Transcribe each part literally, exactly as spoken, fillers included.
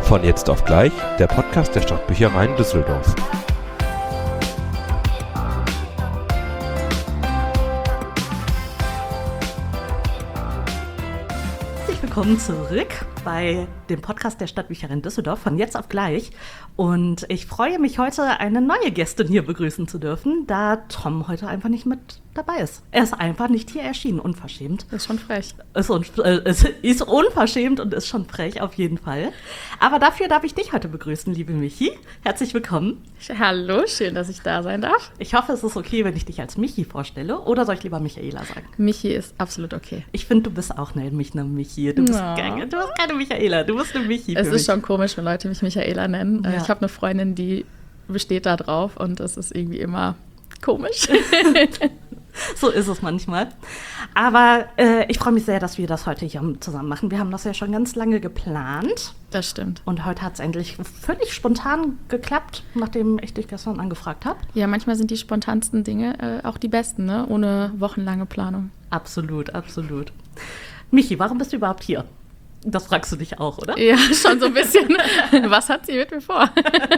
Von jetzt auf gleich, der Podcast der Stadtbüchereien Düsseldorf. Herzlich willkommen zurück bei dem Podcast der Stadtbüchereien Düsseldorf von jetzt auf gleich. Und ich freue mich heute, eine neue Gästin hier begrüßen zu dürfen, da Tom heute einfach nicht mit dabei ist. Er ist einfach nicht hier erschienen, unverschämt. Das ist schon frech. Ist, un- äh, es ist unverschämt und ist schon frech, auf jeden Fall. Aber dafür darf ich dich heute begrüßen, liebe Michi. Herzlich willkommen. Hallo, schön, dass ich da sein darf. Ich hoffe, es ist okay, wenn ich dich als Michi vorstelle. Oder soll ich lieber Michaela sagen? Michi ist absolut okay. Ich finde, du bist auch nämlich eine Michi. Du bist, Ja. keine, du bist keine Michaela, du bist eine Michi. Es für ist mich. schon komisch, wenn Leute mich Michaela nennen. Ja. Ich habe eine Freundin, die besteht da drauf und es ist irgendwie immer komisch. So ist es manchmal. Aber äh, ich freue mich sehr, dass wir das heute hier zusammen machen. Wir haben das ja schon ganz lange geplant. Das stimmt. Und heute hat es endlich völlig spontan geklappt, nachdem ich dich gestern angefragt habe. Ja, manchmal sind die spontansten Dinge äh, auch die besten, ne? Ohne wochenlange Planung. Absolut, absolut. Michi, warum bist du überhaupt hier? Das fragst du dich auch, oder? Ja, schon so ein bisschen. Was hat sie mit mir vor?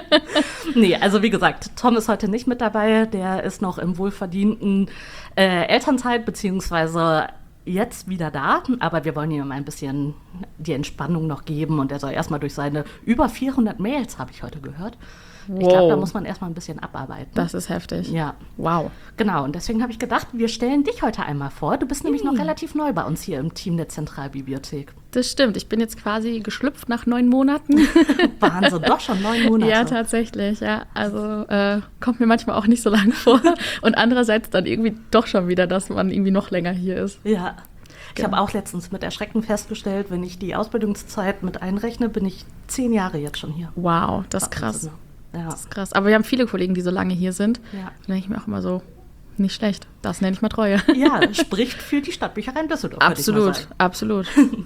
Nee, also wie gesagt, Tom ist heute nicht mit dabei. Der ist noch im wohlverdienten äh, Elternzeit, beziehungsweise jetzt wieder da. Aber wir wollen ihm mal ein bisschen die Entspannung noch geben. Und er soll erstmal durch seine über vierhundert Mails, habe ich heute gehört. Ich glaube, Wow. da muss man erstmal ein bisschen abarbeiten. Das ist heftig. Ja, Wow. genau. Und deswegen habe ich gedacht, wir stellen dich heute einmal vor. Du bist nämlich noch relativ neu bei uns hier im Team der Zentralbibliothek. Das stimmt. Ich bin jetzt quasi geschlüpft nach neun Monaten. Wahnsinn, doch schon neun Monate. Ja, tatsächlich, ja. Also äh, kommt mir manchmal auch nicht so lang vor. Und andererseits dann irgendwie doch schon wieder, dass man irgendwie noch länger hier ist. Ja. Ich Genau. habe auch letztens mit Erschrecken festgestellt, wenn ich die Ausbildungszeit mit einrechne, bin ich zehn Jahre jetzt schon hier. Wow, das ist krass. Wahnsinn. Ja. Das ist krass. Aber wir haben viele Kollegen, die so lange hier sind. Ja. Da denke ich mir auch immer so, nicht schlecht. Das nenne ich mal Treue. Ja, spricht für die Stadtbücherei in Düsseldorf, würde ich mal Absolut, sagen. absolut.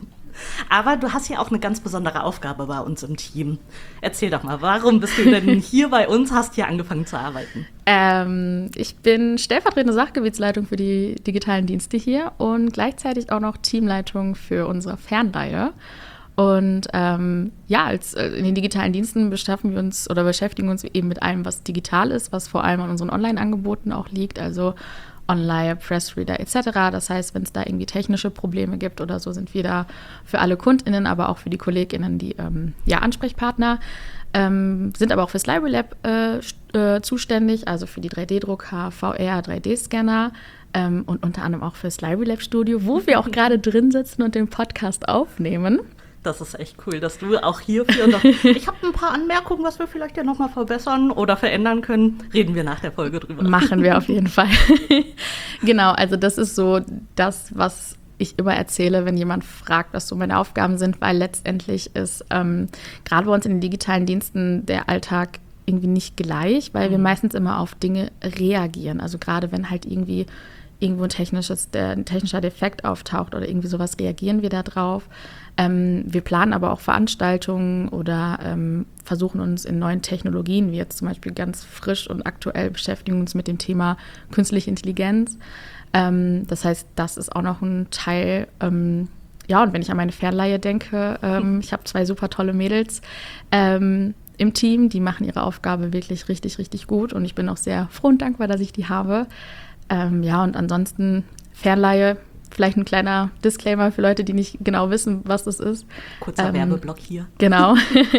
Aber du hast ja auch eine ganz besondere Aufgabe bei uns im Team. Erzähl doch mal, warum bist du denn hier bei uns, hast hier angefangen zu arbeiten? ähm, ich bin stellvertretende Sachgebietsleitung für die digitalen Dienste hier und gleichzeitig auch noch Teamleitung für unsere Fernleihe. Und ähm, ja, als, äh, in den digitalen Diensten beschaffen wir uns oder beschäftigen uns eben mit allem, was digital ist, was vor allem an unseren Online-Angeboten auch liegt, also Online, Pressreader et cetera. Das heißt, wenn es da irgendwie technische Probleme gibt oder so, sind wir da für alle KundInnen, aber auch für die KollegInnen die ähm, ja, Ansprechpartner. Ähm, sind aber auch fürs Library Lab äh, st- äh, zuständig, also für die drei D-Drucker, V R, drei D-Scanner ähm, und unter anderem auch fürs Library Lab Studio, wo wir auch gerade drin sitzen und den Podcast aufnehmen. Das ist echt cool, dass du auch hierfür noch... Ich habe ein paar Anmerkungen, was wir vielleicht ja nochmal verbessern oder verändern können. Reden wir nach der Folge drüber. Machen wir auf jeden Fall. Genau, also das ist so das, was ich immer erzähle, wenn jemand fragt, was so meine Aufgaben sind, weil letztendlich ist ähm, gerade bei uns in den digitalen Diensten der Alltag irgendwie nicht gleich, weil wir meistens immer auf Dinge reagieren. Also gerade wenn halt irgendwie irgendwo ein, technisches, der, ein technischer Defekt auftaucht oder irgendwie sowas, reagieren wir da drauf. Ähm, wir planen aber auch Veranstaltungen oder ähm, versuchen uns in neuen Technologien, wie jetzt zum Beispiel ganz frisch und aktuell beschäftigen uns mit dem Thema künstliche Intelligenz. Ähm, das heißt, das ist auch noch ein Teil. Ähm, ja, und wenn ich an meine Fernleihe denke, ähm, ich habe zwei super tolle Mädels ähm, im Team, die machen ihre Aufgabe wirklich richtig, richtig gut und ich bin auch sehr froh und dankbar, dass ich die habe. Ähm, ja, und ansonsten Fernleihe, vielleicht ein kleiner Disclaimer für Leute, die nicht genau wissen, was das ist. Kurzer Ähm, Werbeblock hier. Genau.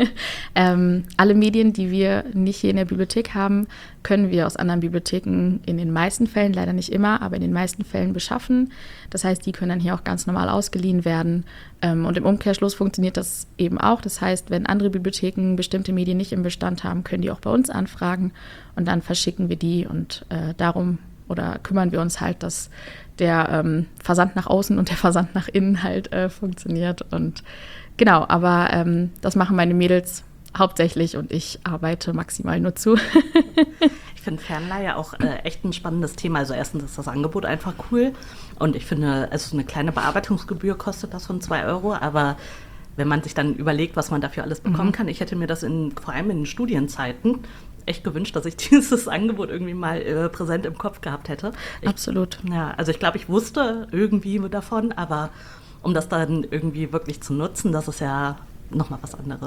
ähm, alle Medien, die wir nicht hier in der Bibliothek haben, können wir aus anderen Bibliotheken in den meisten Fällen, leider nicht immer, aber in den meisten Fällen beschaffen. Das heißt, die können dann hier auch ganz normal ausgeliehen werden. Ähm, und im Umkehrschluss funktioniert das eben auch. Das heißt, wenn andere Bibliotheken bestimmte Medien nicht im Bestand haben, können die auch bei uns anfragen und dann verschicken wir die und äh, darum oder kümmern wir uns halt, dass der ähm, Versand nach außen und der Versand nach innen halt äh, funktioniert. Und genau, aber ähm, das machen meine Mädels hauptsächlich und ich arbeite maximal nur zu. Ich finde Fernleihe auch äh, echt ein spannendes Thema. Also erstens ist das Angebot einfach cool und ich finde, also eine kleine Bearbeitungsgebühr kostet das von zwei Euro, aber wenn man sich dann überlegt, was man dafür alles bekommen Mhm. kann, ich hätte mir das in, vor allem in den Studienzeiten echt gewünscht, dass ich dieses Angebot irgendwie mal äh, präsent im Kopf gehabt hätte. Ich, Absolut. Ja, also ich glaube, ich wusste irgendwie davon, aber um das dann irgendwie wirklich zu nutzen, das ist ja nochmal was anderes.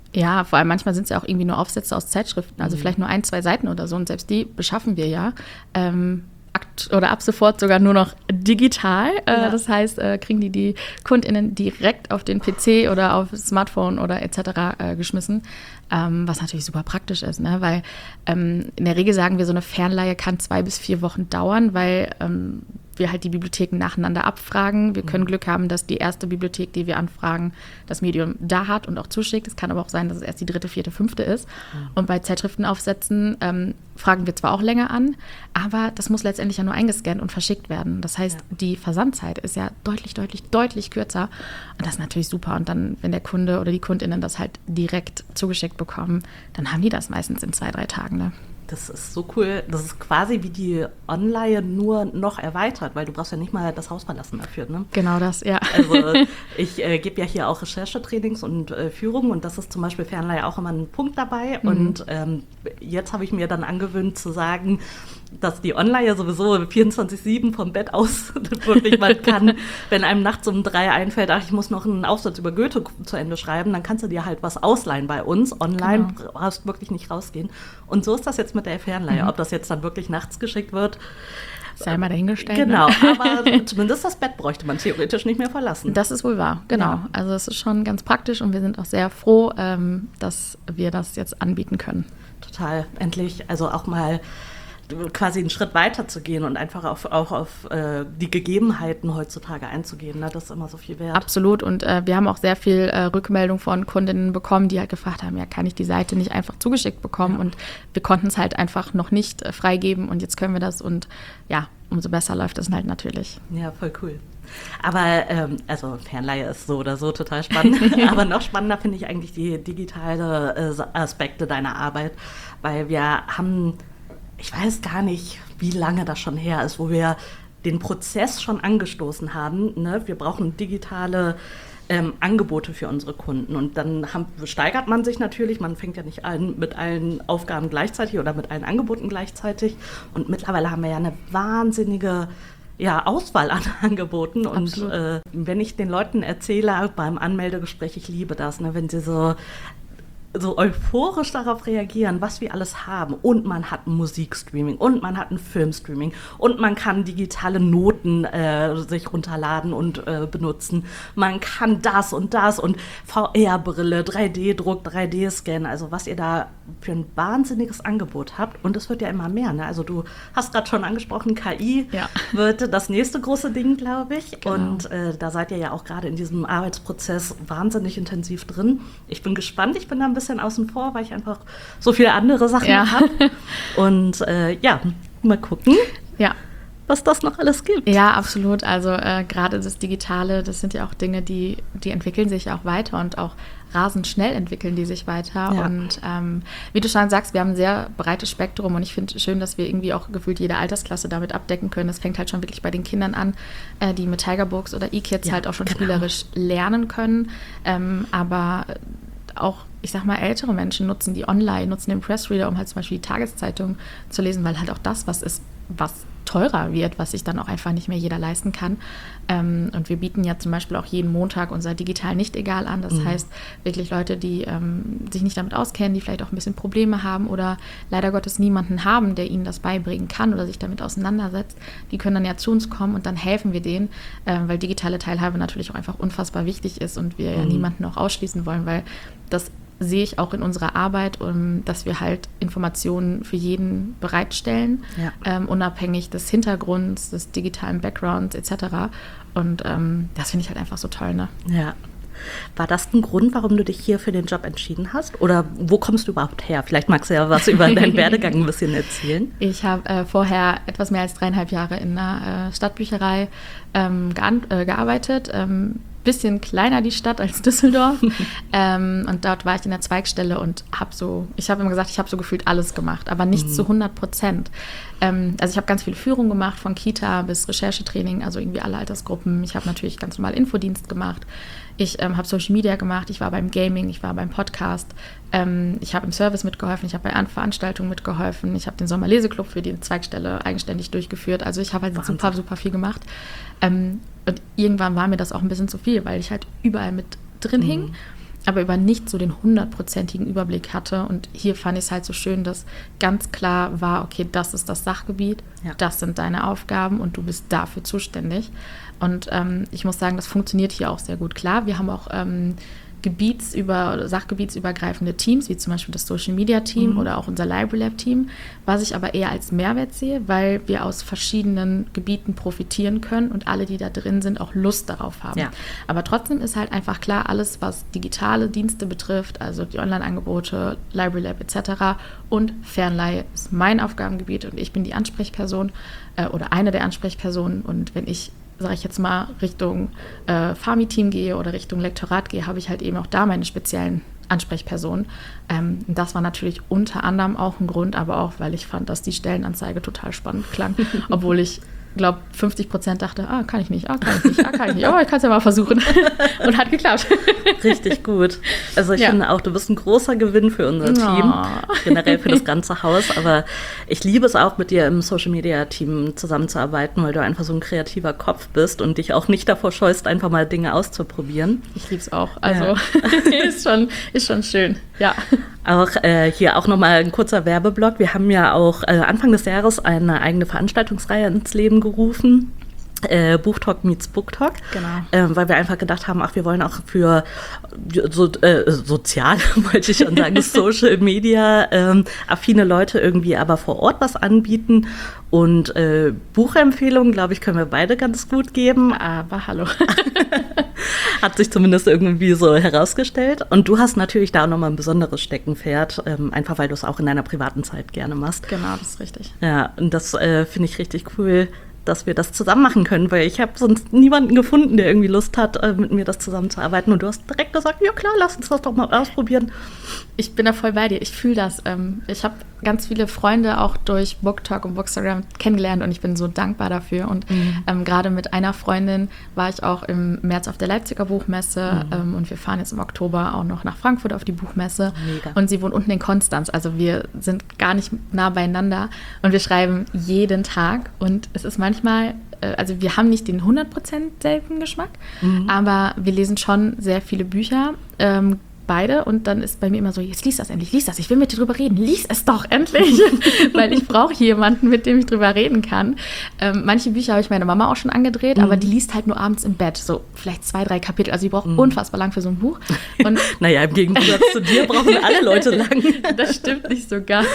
Ja, vor allem manchmal sind es ja auch irgendwie nur Aufsätze aus Zeitschriften, also mhm. vielleicht nur ein, zwei Seiten oder so. Und selbst die beschaffen wir ja. Ähm, akt- oder ab sofort sogar nur noch digital. Äh, ja. Das heißt, äh, kriegen die die KundInnen direkt auf den P C oder auf Smartphone oder et cetera äh, geschmissen. Ähm, was natürlich super praktisch ist, ne? Weil ähm, in der Regel sagen wir, so eine Fernleihe kann zwei bis vier Wochen dauern, weil ähm, wir halt die Bibliotheken nacheinander abfragen. Wir können Glück haben, dass die erste Bibliothek, die wir anfragen, das Medium da hat und auch zuschickt. Es kann aber auch sein, dass es erst die dritte, vierte, fünfte ist. Mhm. Und bei Zeitschriftenaufsätzen ähm, fragen wir zwar auch länger an, aber das muss letztendlich ja nur eingescannt und verschickt werden. Das heißt, ja. die Versandzeit ist ja deutlich, deutlich, deutlich kürzer. Und das ist natürlich super. Und dann, wenn der Kunde oder die KundInnen das halt direkt zugeschickt bekommen, dann haben die das meistens in zwei, drei Tagen, ne? Das ist so cool. Das ist quasi wie die Online nur noch erweitert, weil du brauchst ja nicht mal das Haus verlassen dafür, ne? Genau das, ja. Also ich äh, gebe ja hier auch Recherchetrainings und äh, Führungen und das ist zum Beispiel Fernleihe auch immer ein Punkt dabei. Mhm. Und ähm, jetzt habe ich mir dann angewöhnt zu sagen, dass die Online sowieso vierundzwanzig sieben vom Bett aus wirklich mal kann. Wenn einem nachts um drei einfällt, ach, ich muss noch einen Aufsatz über Goethe zu Ende schreiben, dann kannst du dir halt was ausleihen bei uns. Online genau. brauchst wirklich nicht rausgehen. Und so ist das jetzt mit der Fernleihe. Mhm. Ob das jetzt dann wirklich nachts geschickt wird, sei mal dahingestellt. Genau, ne? aber zumindest das Bett bräuchte man theoretisch nicht mehr verlassen. Das ist wohl wahr, genau. Ja. Also es ist schon ganz praktisch und wir sind auch sehr froh, ähm, dass wir das jetzt anbieten können. Total, endlich. Also auch mal quasi einen Schritt weiter zu gehen und einfach auf, auch auf äh, die Gegebenheiten heutzutage einzugehen. Ne? Das ist immer so viel wert. Absolut. Und äh, wir haben auch sehr viel äh, Rückmeldung von Kundinnen bekommen, die halt gefragt haben, ja, kann ich die Seite nicht einfach zugeschickt bekommen? Ja. Und wir konnten es halt einfach noch nicht äh, freigeben und jetzt können wir das und ja, umso besser läuft es halt natürlich. Ja, voll cool. Aber ähm, also Fernleihe ist so oder so total spannend, aber noch spannender finde ich eigentlich die digitale äh, Aspekte deiner Arbeit, weil wir haben ich weiß gar nicht, wie lange das schon her ist, wo wir den Prozess schon angestoßen haben. Ne? Wir brauchen digitale ähm, Angebote für unsere Kunden. Und dann haben, steigert man sich natürlich. Man fängt ja nicht an mit allen Aufgaben gleichzeitig oder mit allen Angeboten gleichzeitig. Und mittlerweile haben wir ja eine wahnsinnige ja, Auswahl an Angeboten. Und äh, wenn ich den Leuten erzähle beim Anmeldegespräch, ich liebe das, ne? Wenn sie so so euphorisch darauf reagieren, was wir alles haben. Und man hat ein Musikstreaming und man hat ein Filmstreaming und man kann digitale Noten äh, sich runterladen und äh, benutzen. Man kann das und das und V R-Brille, drei D-Druck, drei D-Scan, also was ihr da für ein wahnsinniges Angebot habt. Und es wird ja immer mehr. Ne? Also du hast gerade schon angesprochen, K I ja. wird das nächste große Ding, glaube ich. Genau. Und äh, da seid ihr ja auch gerade in diesem Arbeitsprozess wahnsinnig intensiv drin. Ich bin gespannt, ich bin da ein bisschen außen vor, weil ich einfach so viele andere Sachen ja. habe. Und äh, ja, mal gucken, ja. was das noch alles gibt. Ja, absolut. Also äh, gerade das Digitale, das sind ja auch Dinge, die, die entwickeln sich auch weiter und auch rasend schnell entwickeln die sich weiter. Ja. Und ähm, wie du schon sagst, wir haben ein sehr breites Spektrum und ich finde schön, dass wir irgendwie auch gefühlt jede Altersklasse damit abdecken können. Das fängt halt schon wirklich bei den Kindern an, äh, die mit Tigerbooks oder E-Kids ja, halt auch schon genau. spielerisch lernen können. Ähm, aber auch, ich sag mal, ältere Menschen nutzen die online, nutzen den Pressreader, um halt zum Beispiel die Tageszeitung zu lesen, weil halt auch das was ist, was teurer wird, was sich dann auch einfach nicht mehr jeder leisten kann. Ähm, und wir bieten ja zum Beispiel auch jeden Montag unser Digital nicht egal an. Das mhm. heißt, wirklich Leute, die ähm, sich nicht damit auskennen, die vielleicht auch ein bisschen Probleme haben oder leider Gottes niemanden haben, der ihnen das beibringen kann oder sich damit auseinandersetzt, die können dann ja zu uns kommen und dann helfen wir denen, äh, weil digitale Teilhabe natürlich auch einfach unfassbar wichtig ist und wir mhm. ja niemanden auch ausschließen wollen, weil das sehe ich auch in unserer Arbeit, um, dass wir halt Informationen für jeden bereitstellen, ja. ähm, unabhängig des Hintergrunds, des digitalen Backgrounds et cetera. Und ähm, das finde ich halt einfach so toll, ne? Ja. War das ein Grund, warum du dich hier für den Job entschieden hast? Oder wo kommst du überhaupt her? Vielleicht magst du ja was über deinen Werdegang ein bisschen erzählen. Ich habe äh, vorher etwas mehr als dreieinhalb Jahre in einer äh, Stadtbücherei ähm, gean- äh, gearbeitet. Ähm, bisschen kleiner die Stadt als Düsseldorf. ähm, und dort war ich in der Zweigstelle und habe so, ich habe immer gesagt, ich habe so gefühlt alles gemacht, aber nicht mhm. zu hundert Prozent. Ähm, also ich habe ganz viel Führung gemacht, von Kita bis Recherchetraining, also irgendwie alle Altersgruppen. Ich habe natürlich ganz normal Infodienst gemacht. Ich ähm, habe Social Media gemacht, ich war beim Gaming, ich war beim Podcast, ähm, ich habe im Service mitgeholfen, ich habe bei Veranstaltungen mitgeholfen, ich habe den Sommerleseclub für die Zweigstelle eigenständig durchgeführt. Also ich habe halt Wahnsinn. super, super viel gemacht. Ähm, und irgendwann war mir das auch ein bisschen zu viel, weil ich halt überall mit drin mhm. hing. aber über nicht so den hundertprozentigen Überblick hatte. Und hier fand ich es halt so schön, dass ganz klar war, okay, das ist das Sachgebiet, Ja. das sind deine Aufgaben und du bist dafür zuständig. Und ähm, ich muss sagen, das funktioniert hier auch sehr gut. Klar, wir haben auch ähm, gebietsüber, sachgebietsübergreifende Teams, wie zum Beispiel das Social Media Team Mhm. oder auch unser Library Lab Team, was ich aber eher als Mehrwert sehe, weil wir aus verschiedenen Gebieten profitieren können und alle, die da drin sind, auch Lust darauf haben. Ja. Aber trotzdem ist halt einfach klar, alles, was digitale Dienste betrifft, also die Online-Angebote, Library Lab et cetera und Fernleihe ist mein Aufgabengebiet und ich bin die Ansprechperson äh, oder eine der Ansprechpersonen. Und wenn ich, sage ich jetzt mal, Richtung äh, Fami-Team gehe oder Richtung Lektorat gehe, habe ich halt eben auch da meine speziellen Ansprechpersonen. Ähm, das war natürlich unter anderem auch ein Grund, aber auch, weil ich fand, dass die Stellenanzeige total spannend klang, obwohl ich glaube, fünfzig Prozent dachte, ah, kann ich nicht, ah, kann ich nicht, ah, kann ich nicht, aber ich kann es ja mal versuchen. Und hat geklappt. Richtig gut. Also ich Ja. finde auch, du bist ein großer Gewinn für unser Oh. Team, generell für das ganze Haus. Aber ich liebe es auch, mit dir im Social-Media-Team zusammenzuarbeiten, weil du einfach so ein kreativer Kopf bist und dich auch nicht davor scheust, einfach mal Dinge auszuprobieren. Ich liebe es auch. Also ist, schon, ist schon schön. Ja. Auch äh, hier auch nochmal ein kurzer Werbeblock. Wir haben ja auch äh, Anfang des Jahres eine eigene Veranstaltungsreihe ins Leben gerufen. Äh, Buchtalk meets Booktalk, Genau. ähm, weil wir einfach gedacht haben, ach, wir wollen auch für so, äh, sozial, wollte ich schon sagen, Social Media ähm, affine Leute irgendwie aber vor Ort was anbieten und äh, Buchempfehlungen, glaube ich, können wir beide ganz gut geben. Aber hallo. Hat sich zumindest irgendwie so herausgestellt. Und du hast natürlich da auch nochmal ein besonderes Steckenpferd, ähm, einfach weil du es auch in deiner privaten Zeit gerne machst. Genau, das ist richtig. Ja, und das äh, finde ich richtig cool, dass wir das zusammen machen können, weil ich habe sonst niemanden gefunden, der irgendwie Lust hat, äh, mit mir das zusammenzuarbeiten. Und du hast direkt gesagt, ja klar, lass uns das doch mal ausprobieren. Ich bin da voll bei dir. Ich fühle das. Ähm, ich habe ganz viele Freunde auch durch Booktalk und Bookstagram kennengelernt und ich bin so dankbar dafür. Und Mhm. ähm, gerade mit einer Freundin war ich auch im März auf der Leipziger Buchmesse ähm, und wir fahren jetzt im Oktober auch noch nach Frankfurt auf die Buchmesse. Mega. Und sie wohnt unten in Konstanz. Also wir sind gar nicht nah beieinander und wir schreiben jeden Tag und es ist manchmal, äh, also wir haben nicht den hundert Prozent selben Geschmack, aber wir lesen schon sehr viele Bücher. Ähm, beide und dann ist bei mir immer so, jetzt lies das endlich, lies das, ich will mit dir drüber reden, lies es doch endlich, weil ich brauche jemanden, mit dem ich drüber reden kann. Ähm, manche Bücher habe ich meiner Mama auch schon angedreht, Mhm. aber die liest halt nur abends im Bett, so vielleicht zwei, drei Kapitel, also die braucht unfassbar lang für so ein Buch. Und Naja, im Gegensatz zu dir brauchen alle Leute lang. das stimmt nicht so ganz.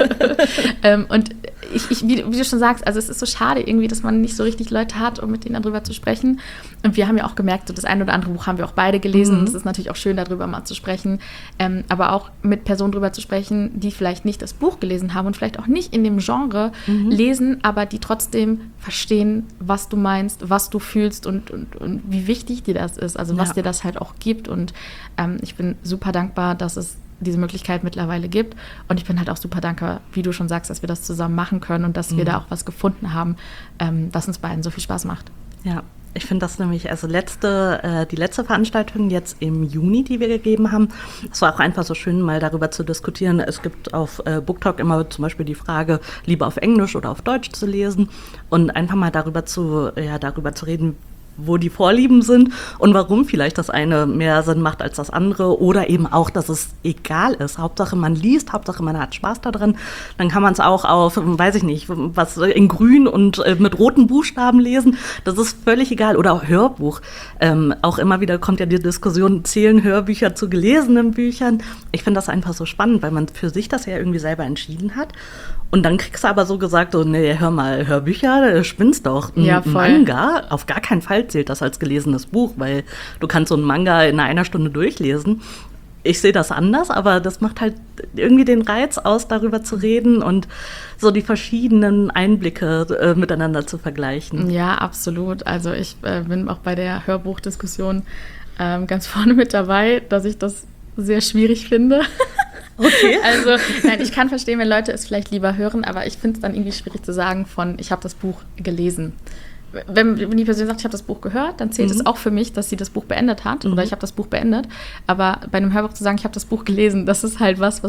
ähm, und ich, ich, wie, wie du schon sagst, also es ist so schade irgendwie, dass man nicht so richtig Leute hat, um mit denen darüber zu sprechen. Und wir haben ja auch gemerkt, so das ein oder andere Buch haben wir auch beide gelesen. Mhm. Und es ist natürlich auch schön, darüber mal zu sprechen. Ähm, aber auch mit Personen darüber zu sprechen, die vielleicht nicht das Buch gelesen haben und vielleicht auch nicht in dem Genre lesen, aber die trotzdem verstehen, was du meinst, was du fühlst und, und, und wie wichtig dir das ist. Also was Ja. dir das halt auch gibt. Und ähm, ich bin super dankbar, dass es diese Möglichkeit mittlerweile gibt. Und ich bin halt auch super dankbar, wie du schon sagst, dass wir das zusammen machen können und dass wir da auch was gefunden haben, ähm, was uns beiden so viel Spaß macht. Ja, ich finde das nämlich, also letzte, äh, die letzte Veranstaltung jetzt im Juni, die wir gegeben haben, es war auch einfach so schön, mal darüber zu diskutieren. Es gibt auf äh, Booktalk immer zum Beispiel die Frage, lieber auf Englisch oder auf Deutsch zu lesen und einfach mal darüber zu, ja, darüber zu reden, wo die Vorlieben sind und warum vielleicht das eine mehr Sinn macht als das andere oder eben auch, dass es egal ist. Hauptsache man liest, Hauptsache man hat Spaß daran. Dann kann man es auch auf, weiß ich nicht, was in grün und äh, mit roten Buchstaben lesen. Das ist völlig egal. Oder auch Hörbuch. Ähm, auch immer wieder kommt ja die Diskussion, zählen Hörbücher zu gelesenen Büchern. Ich finde das einfach so spannend, weil man für sich das ja irgendwie selber entschieden hat. Und dann kriegst du aber so gesagt, so, nee, hör mal, Hörbücher, du spinnst doch. Ein Ja, voll. Manga, auf gar keinen Fall zählt das als gelesenes Buch, weil du kannst so einen Manga in einer Stunde durchlesen. Ich sehe das anders, aber das macht halt irgendwie den Reiz aus, darüber zu reden und so die verschiedenen Einblicke äh, miteinander zu vergleichen. Ja, absolut. Also ich äh, bin auch bei der Hörbuchdiskussion ähm, ganz vorne mit dabei, dass ich das sehr schwierig finde. Okay. Also, nein, ich kann verstehen, wenn Leute es vielleicht lieber hören, aber ich finde es dann irgendwie schwierig zu sagen von, ich habe das Buch gelesen. Wenn, wenn die Person sagt, ich habe das Buch gehört, dann zählt Mhm. es auch für mich, dass sie das Buch beendet hat Mhm. oder ich habe das Buch beendet. Aber bei einem Hörbuch zu sagen, ich habe das Buch gelesen, das ist halt was, was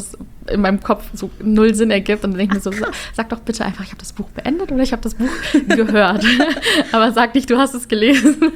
in meinem Kopf so null Sinn ergibt. Und dann denke ich mir so, sag doch bitte einfach, ich habe das Buch beendet oder ich habe das Buch gehört. Aber sag nicht, du hast es gelesen.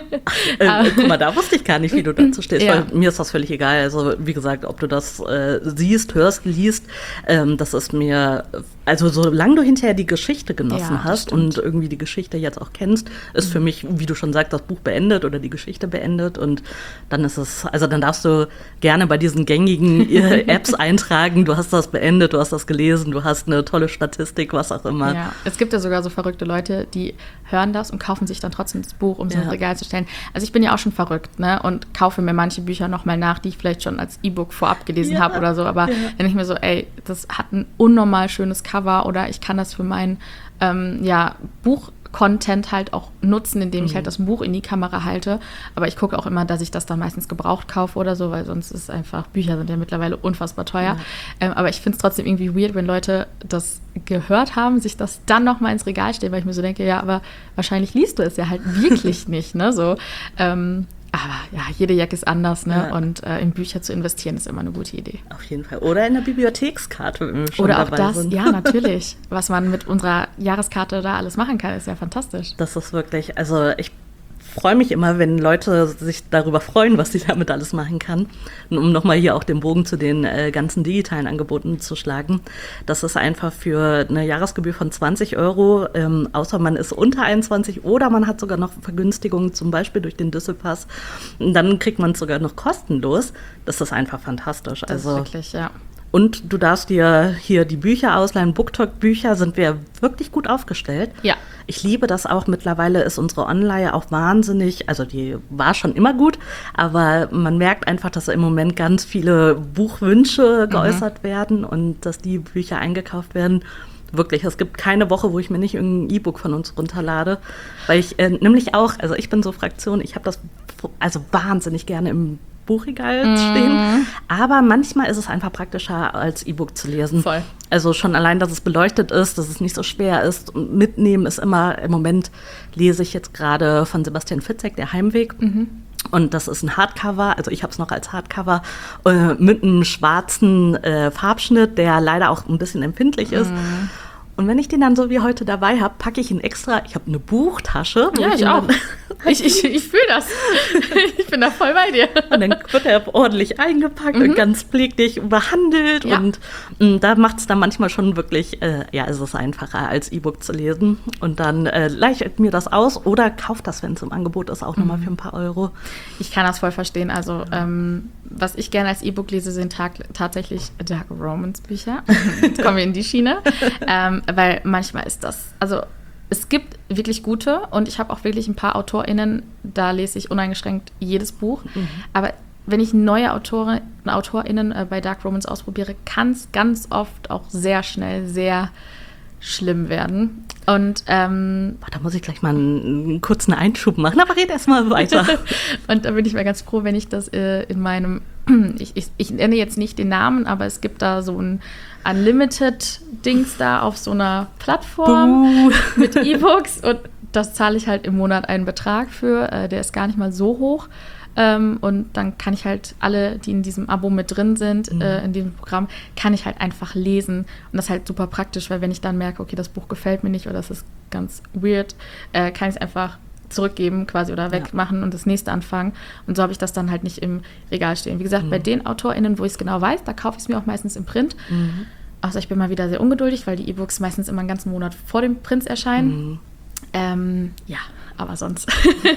äh, guck mal, da wusste ich gar nicht, wie du dazu stehst. Ja. Weil mir ist das völlig egal. Also wie gesagt, ob du das äh, siehst, hörst, liest, ähm, das ist mir, also solange du hinterher die Geschichte genossen Ja, das hast stimmt. und irgendwie die Geschichte jetzt auch kennst, ist für mich, wie du schon sagst, das Buch beendet oder die Geschichte beendet. Und dann ist es, also dann darfst du gerne bei diesen gängigen äh, Apps eintragen, du hast das beendet, du hast das gelesen, du hast eine tolle Statistik, was auch immer. Ja, es gibt ja sogar so verrückte Leute, die hören das und kaufen sich dann trotzdem das Buch, um so Ja. ins Regal zu stellen. Also ich bin ja auch schon verrückt, ne, und kaufe mir manche Bücher nochmal nach, die ich vielleicht schon als E-Book vorab gelesen Ja. habe oder so. Aber Ja. wenn ich mir so, ey, das hat ein unnormal schönes Cover oder ich kann das für mein ähm, ja, Buch-Content halt auch nutzen, indem ich halt das Buch in die Kamera halte. Aber ich gucke auch immer, dass ich das dann meistens gebraucht kaufe oder so, weil sonst ist einfach, Bücher sind ja mittlerweile unfassbar teuer. Ja. Ähm, aber ich finde es trotzdem irgendwie weird, wenn Leute das gehört haben, sich das dann nochmal ins Regal stellen, weil ich mir so denke, ja, aber wahrscheinlich liest du es ja halt wirklich nicht, ne, so. Ähm, aber ja, jede Jacke ist anders, ne, Ja. und äh, in Bücher zu investieren ist immer eine gute Idee. Auf jeden Fall. Oder in der Bibliothekskarte, wenn wir schon Oder auch dabei das, sind. ja, natürlich. Was man mit unserer Jahreskarte da alles machen kann, ist ja fantastisch. Das ist wirklich, also ich freue mich immer, wenn Leute sich darüber freuen, was sie damit alles machen kann. Und um nochmal hier auch den Bogen zu den äh, ganzen digitalen Angeboten zu schlagen, das ist einfach für eine Jahresgebühr von zwanzig Euro, ähm, außer man ist unter einundzwanzig oder man hat sogar noch Vergünstigungen, zum Beispiel durch den Düsselpass. Und dann kriegt man es sogar noch kostenlos. Das ist einfach fantastisch. Das also ist wirklich, ja. Und du darfst dir hier die Bücher ausleihen. BookTok-Bücher sind wir wirklich gut aufgestellt. Ja. Ich liebe das auch. Mittlerweile ist unsere Online auch wahnsinnig, also die war schon immer gut, aber man merkt einfach, dass im Moment ganz viele Buchwünsche geäußert werden und dass die Bücher eingekauft werden. Wirklich, es gibt keine Woche, wo ich mir nicht irgendein E-Book von uns runterlade, weil ich äh, nämlich auch, also ich bin so Fraktion, ich habe das also wahnsinnig gerne im Buchregal Mhm. stehen, aber manchmal ist es einfach praktischer, als E-Book zu lesen. Voll. Also schon allein, dass es beleuchtet ist, dass es nicht so schwer ist. Und mitnehmen ist immer, im Moment lese ich jetzt gerade von Sebastian Fitzek, Der Heimweg. Und das ist ein Hardcover, also ich habe es noch als Hardcover, äh, mit einem schwarzen äh, Farbschnitt, der leider auch ein bisschen empfindlich ist. Und wenn ich den dann so wie heute dabei habe, packe ich ihn extra, ich habe eine Buchtasche. wo Ja, ich ihn auch. dann- Ich, ich, ich fühle das. Ich bin da voll bei dir. Und dann wird er ordentlich eingepackt und ganz pfleglich behandelt. Ja. Und, und da macht es dann manchmal schon wirklich, äh, ja, ist es einfacher als E-Book zu lesen. Und dann äh, leihe ich mir das aus oder kauft das, wenn es im Angebot ist, auch nochmal für ein paar Euro. Ich kann das voll verstehen. Also, ähm, was ich gerne als E-Book lese, sind tag tatsächlich Dark Romance Bücher. Jetzt kommen wir in die Schiene. ähm, weil manchmal ist das, also es gibt wirklich gute und ich habe auch wirklich ein paar AutorInnen, da lese ich uneingeschränkt jedes Buch. Aber wenn ich neue Autoren, AutorInnen äh, bei Dark Romance ausprobiere, kann es ganz oft auch sehr schnell sehr schlimm werden. Und ähm, Boah, da muss ich gleich mal einen, einen kurzen Einschub machen, aber red erst mal weiter. Und da bin ich mal ganz froh, wenn ich das äh, in meinem, ich, ich, ich nenne jetzt nicht den Namen, aber es gibt da so ein Unlimited-Dings da auf so einer Plattform mit E-Books und das zahle ich halt im Monat einen Betrag für, äh, der ist gar nicht mal so hoch. Ähm, und dann kann ich halt alle, die in diesem Abo mit drin sind, Mhm. äh, in diesem Programm, kann ich halt einfach lesen. Und das ist halt super praktisch, weil wenn ich dann merke, okay, das Buch gefällt mir nicht oder das ist ganz weird, äh, kann ich es einfach zurückgeben quasi oder wegmachen und das nächste anfangen. Und so habe ich das dann halt nicht im Regal stehen. Wie gesagt, Mhm. bei den AutorInnen, wo ich es genau weiß, da kaufe ich es mir auch meistens im Print. Mhm. Außer ich bin mal wieder sehr ungeduldig, weil die E-Books meistens immer einen ganzen Monat vor dem Print erscheinen. Mhm. Ähm, ja, aber sonst.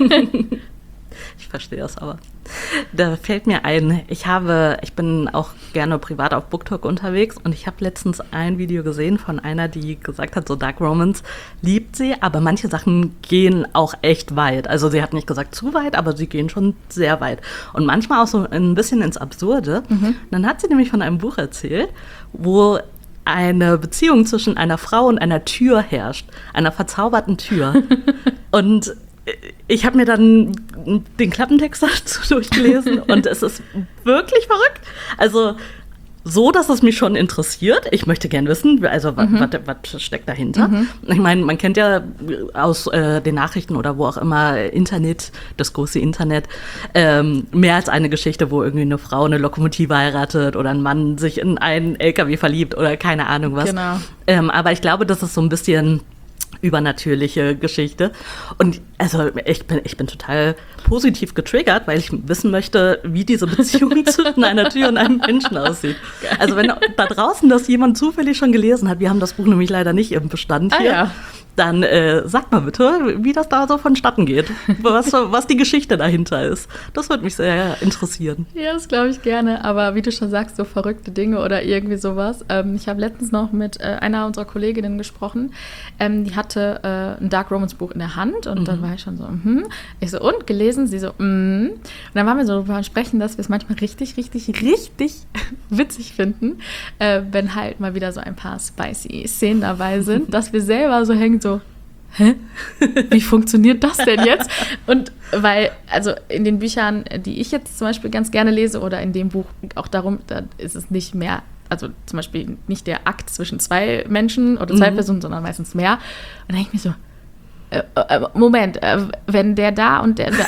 Ich verstehe das aber. Da fällt mir ein, ich habe, ich bin auch gerne privat auf BookTok unterwegs und ich habe letztens ein Video gesehen von einer, die gesagt hat, so Dark Romance liebt sie, aber manche Sachen gehen auch echt weit. Also sie hat nicht gesagt zu weit, aber sie gehen schon sehr weit. Und manchmal auch so ein bisschen ins Absurde. Dann hat sie nämlich von einem Buch erzählt, wo eine Beziehung zwischen einer Frau und einer Tür herrscht, einer verzauberten Tür. Und ich habe mir dann den Klappentext dazu durchgelesen und es ist wirklich verrückt. Also so, dass es mich schon interessiert. Ich möchte gern wissen, also mhm. was steckt dahinter. Mhm. Ich meine, man kennt ja aus äh, den Nachrichten oder wo auch immer Internet, das große Internet, ähm, mehr als eine Geschichte, wo irgendwie eine Frau eine Lokomotive heiratet oder ein Mann sich in einen L K W verliebt oder keine Ahnung was. Genau. Ähm, aber ich glaube, das ist so ein bisschen übernatürliche Geschichte. Und also ich bin, ich bin total positiv getriggert, weil ich wissen möchte, wie diese Beziehung zwischen einer Tür und einem Menschen aussieht. Also wenn da draußen das jemand zufällig schon gelesen hat, wir haben das Buch nämlich leider nicht im Bestand hier, ah, ja. dann äh, sag mal bitte, wie das da so vonstatten geht, was, was die Geschichte dahinter ist. Das würde mich sehr interessieren. Ja, das glaube ich gerne, aber wie du schon sagst, so verrückte Dinge oder irgendwie sowas. Ähm, ich habe letztens noch mit äh, einer unserer Kolleginnen gesprochen, ähm, die hatte äh, ein Dark Romance Buch in der Hand und mhm. dann war ich schon so, mhm. Ich so, und gelesen? Sie so, mhm. Und dann waren wir so darüber sprechen, dass wir es manchmal richtig, richtig, richtig witzig finden, äh, wenn halt mal wieder so ein paar spicy Szenen dabei sind, dass wir selber so hängen, so, hä? Wie funktioniert das denn jetzt? Und weil, also in den Büchern, die ich jetzt zum Beispiel ganz gerne lese oder in dem Buch auch darum, da ist es nicht mehr, also zum Beispiel nicht der Akt zwischen zwei Menschen oder zwei mhm. Personen, sondern meistens mehr. Und dann denke ich mir so, Äh, äh, Moment, äh, wenn der da und der da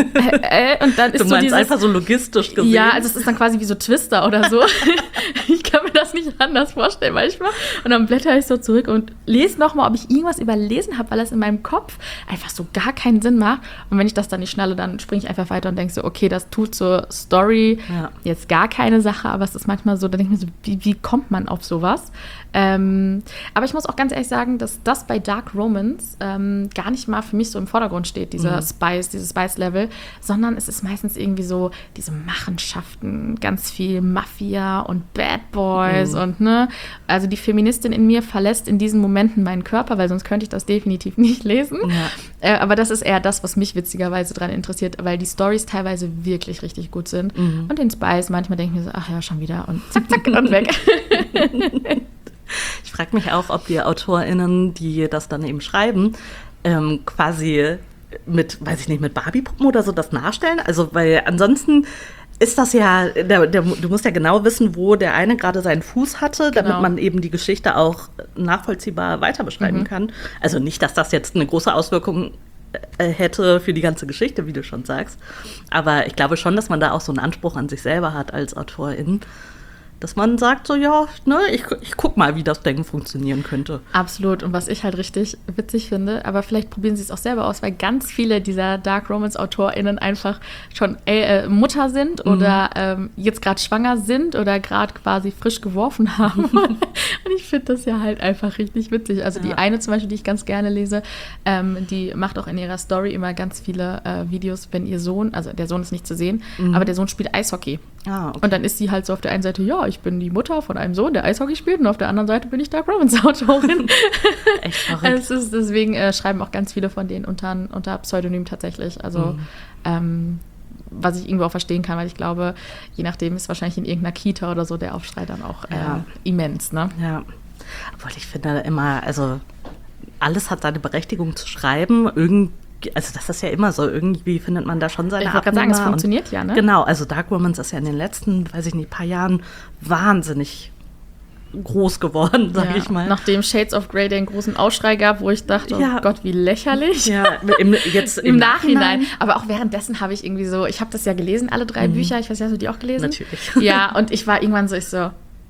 äh, äh, und dann ist du so meinst dieses, einfach so logistisch gesehen? Ja, also es ist dann quasi wie so Twister oder so. Ich kann mir das nicht anders vorstellen manchmal. Und dann blätter ich so zurück und lese nochmal, ob ich irgendwas überlesen habe, weil es in meinem Kopf einfach so gar keinen Sinn macht. Und wenn ich das dann nicht schnalle, dann springe ich einfach weiter und denke so, okay, das tut zur Story ja. jetzt gar keine Sache, aber es ist manchmal so, da denke ich mir so, wie, wie kommt man auf sowas? Ähm, aber ich muss auch ganz ehrlich sagen, dass das bei Dark Romance ähm, gar nicht mal für mich so im Vordergrund steht, dieser mhm. Spice, dieses Spice-Level, sondern es ist meistens irgendwie so diese Machenschaften, ganz viel Mafia und Bad Boys mhm. und ne, also die Feministin in mir verlässt in diesen Momenten meinen Körper, weil sonst könnte ich das definitiv nicht lesen. Ja. Äh, aber das ist eher das, was mich witzigerweise daran interessiert, weil die Storys teilweise wirklich richtig gut sind. Mhm. Und den Spice, manchmal denke ich mir so, ach ja, schon wieder und zack, zack und weg. Ich frage mich auch, ob die AutorInnen, die das dann eben schreiben, ähm, quasi mit, weiß ich nicht, mit Barbie-Puppen oder so das nachstellen. Also, weil ansonsten ist das ja, der, der, du musst ja genau wissen, wo der eine gerade seinen Fuß hatte, damit genau. man eben die Geschichte auch nachvollziehbar weiter beschreiben mhm. kann. Also nicht, dass das jetzt eine große Auswirkung hätte für die ganze Geschichte, wie du schon sagst. Aber ich glaube schon, dass man da auch so einen Anspruch an sich selber hat als AutorIn. Dass man sagt so, ja, ne, ich, ich guck mal, wie das Denken funktionieren könnte. Absolut. Und was ich halt richtig witzig finde, aber vielleicht probieren sie es auch selber aus, weil ganz viele dieser Dark Romance-AutorInnen einfach schon äh, Mutter sind mhm. oder ähm, jetzt gerade schwanger sind oder gerade quasi frisch geworfen haben. Und ich finde das ja halt einfach richtig witzig. Also ja. die eine zum Beispiel, die ich ganz gerne lese, ähm, die macht auch in ihrer Story immer ganz viele äh, Videos, wenn ihr Sohn, also der Sohn ist nicht zu sehen, mhm. aber der Sohn spielt Eishockey. Ah, okay. Und dann ist sie halt so auf der einen Seite, ja, ich bin die Mutter von einem Sohn, der Eishockey spielt, und auf der anderen Seite bin ich Dark Romance-Autorin. Echt verrückt. Es ist, deswegen äh, schreiben auch ganz viele von denen unter, unter Pseudonym tatsächlich. Also, mhm. ähm, was ich irgendwo auch verstehen kann, weil ich glaube, je nachdem ist wahrscheinlich in irgendeiner Kita oder so der Aufschrei dann auch ja. äh, immens, ne? Ja, obwohl ich finde immer, also alles hat seine Berechtigung zu schreiben, irgendwie. Also das ist ja immer so, irgendwie findet man da schon seine Abnehmer. Ich wollte gerade sagen, es funktioniert ja, ne? Genau, also Dark Romance ist ja in den letzten, weiß ich nicht, paar Jahren wahnsinnig groß geworden, sag ja, ich mal. Nachdem Shades of Grey den großen Aufschrei gab, wo ich dachte, ja. oh Gott, wie lächerlich. Ja, im, jetzt im, im Nachhinein. Nachhinein. Aber auch währenddessen habe ich irgendwie so, ich habe das ja gelesen, alle drei mhm. Bücher, ich weiß nicht, hast du die auch gelesen? Natürlich. Ja, und ich war irgendwann so, ich so,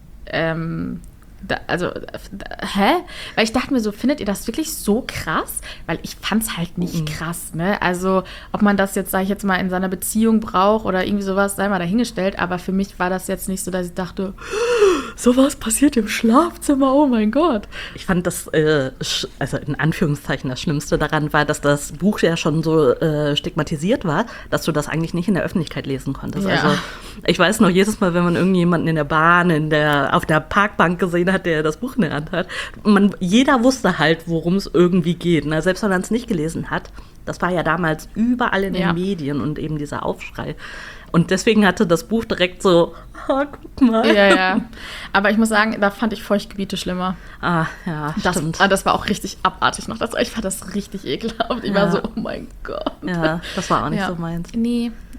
ähm, Da, also, da, hä? Weil ich dachte mir so, findet ihr das wirklich so krass? Weil ich fand's halt nicht mhm. krass, ne? Also, ob man das jetzt, sag ich jetzt mal, in seiner Beziehung braucht oder irgendwie sowas, sei mal dahingestellt. Aber für mich war das jetzt nicht so, dass ich dachte, sowas passiert im Schlafzimmer, oh mein Gott. Ich fand das, äh, also in Anführungszeichen, das Schlimmste daran war, dass das Buch ja schon so äh, stigmatisiert war, dass du das eigentlich nicht in der Öffentlichkeit lesen konntest. Ja. Also, ich weiß noch, jedes Mal, wenn man irgendjemanden in der Bahn, in der, auf der Parkbank gesehen hat, der das Buch in der Hand hat, man, jeder wusste halt, worum es irgendwie geht. Na, selbst wenn man es nicht gelesen hat, das war ja damals überall in den ja. Medien und eben dieser Aufschrei. Und deswegen hatte das Buch direkt so, oh, guck mal. Ja, ja. Aber ich muss sagen, da fand ich Feuchtgebiete schlimmer. Ah, ja, das, stimmt. Ah, das war auch richtig abartig noch. Das, ich fand das richtig ekelhaft. Ich ja. war so, oh mein Gott. Ja, das war auch nicht ja. so meins. Nee,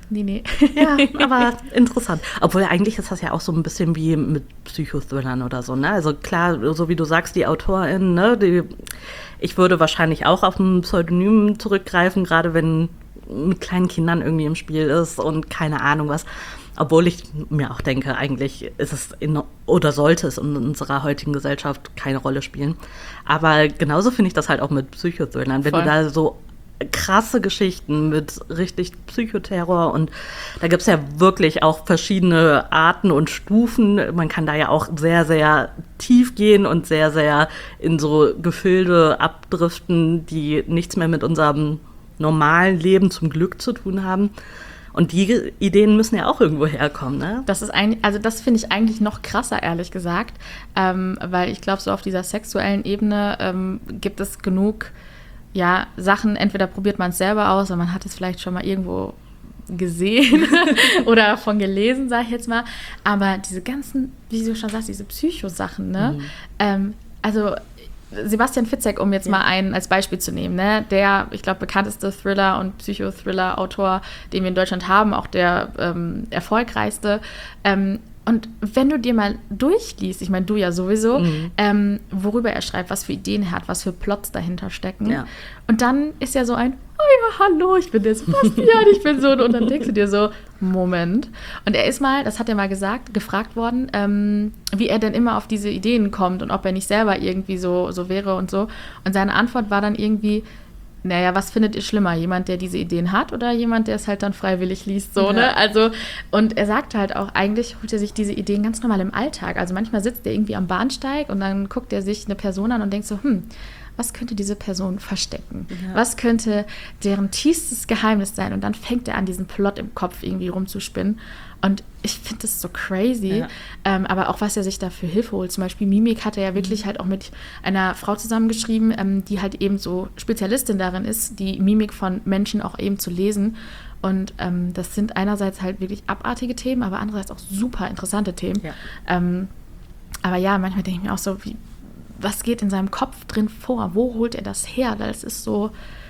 Nee, nee. Ja, aber interessant. Obwohl eigentlich ist das ja auch so ein bisschen wie mit Psychothrillern oder so, ne? Also klar, so wie du sagst, die AutorInnen, ne, die, ich würde wahrscheinlich auch auf ein Pseudonym zurückgreifen, gerade wenn mit kleinen Kindern irgendwie im Spiel ist und keine Ahnung was. Obwohl ich mir auch denke, eigentlich ist es in, oder sollte es in unserer heutigen Gesellschaft keine Rolle spielen. Aber genauso finde ich das halt auch mit Psychothrillern. Wenn Voll. du da so krasse Geschichten mit richtig Psychoterror und da gibt es ja wirklich auch verschiedene Arten und Stufen. Man kann da ja auch sehr, sehr tief gehen und sehr, sehr in so Gefilde abdriften, die nichts mehr mit unserem normalen Leben zum Glück zu tun haben. Und die Ideen müssen ja auch irgendwo herkommen, ne? Das ist eigentlich, also das finde ich eigentlich noch krasser, ehrlich gesagt. Ähm, weil ich glaube, so auf dieser sexuellen Ebene ähm, gibt es genug ja, Sachen, entweder probiert man es selber aus oder man hat es vielleicht schon mal irgendwo gesehen oder davon gelesen, sage ich jetzt mal. Aber diese ganzen, wie du schon sagst, diese Psychosachen, ne? Mhm. Ähm, also Sebastian Fitzek, um jetzt ja. mal einen als Beispiel zu nehmen, ne? Der, ich glaube, bekannteste Thriller- und Psychothriller-Autor, den wir in Deutschland haben, auch der ähm, erfolgreichste. Ähm, Und wenn du dir mal durchliest, ich meine, du ja sowieso, mhm. ähm, worüber er schreibt, was für Ideen er hat, was für Plots dahinter stecken. Ja. Und dann ist ja so ein, oh ja, hallo, ich bin der Sebastian, ich bin so. Und dann denkst du dir so, Moment. Und er ist mal, das hat er mal gesagt, gefragt worden, ähm, wie er denn immer auf diese Ideen kommt und ob er nicht selber irgendwie so, so wäre und so. Und seine Antwort war dann irgendwie, naja, was findet ihr schlimmer? Jemand, der diese Ideen hat oder jemand, der es halt dann freiwillig liest? So, ja. ne? Also, und er sagt halt auch, eigentlich holt er sich diese Ideen ganz normal im Alltag. Also manchmal sitzt er irgendwie am Bahnsteig und dann guckt er sich eine Person an und denkt so, hm, was könnte diese Person verstecken? Ja. Was könnte deren tiefstes Geheimnis sein? Und dann fängt er an, diesen Plot im Kopf irgendwie rumzuspinnen. Und ich finde das so crazy. Ja. Ähm, aber auch, was er sich da für Hilfe holt. Zum Beispiel Mimik hat er ja wirklich mhm. halt auch mit einer Frau zusammengeschrieben, ähm, die halt eben so Spezialistin darin ist, die Mimik von Menschen auch eben zu lesen. Und ähm, das sind einerseits halt wirklich abartige Themen, aber andererseits auch super interessante Themen. Ja. Ähm, aber ja, manchmal denke ich mir auch so, wie, was geht in seinem Kopf drin vor? Wo holt er das her? Das ist so,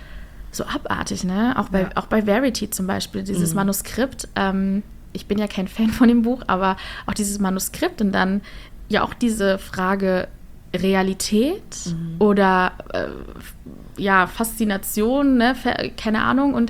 so abartig, ne? Auch bei, ja. auch bei Verity zum Beispiel, dieses mhm. Manuskript. Ähm, ich bin ja kein Fan von dem Buch, aber auch dieses Manuskript und dann ja auch diese Frage Realität mhm. oder äh, ja, Faszination, ne? Keine Ahnung. Und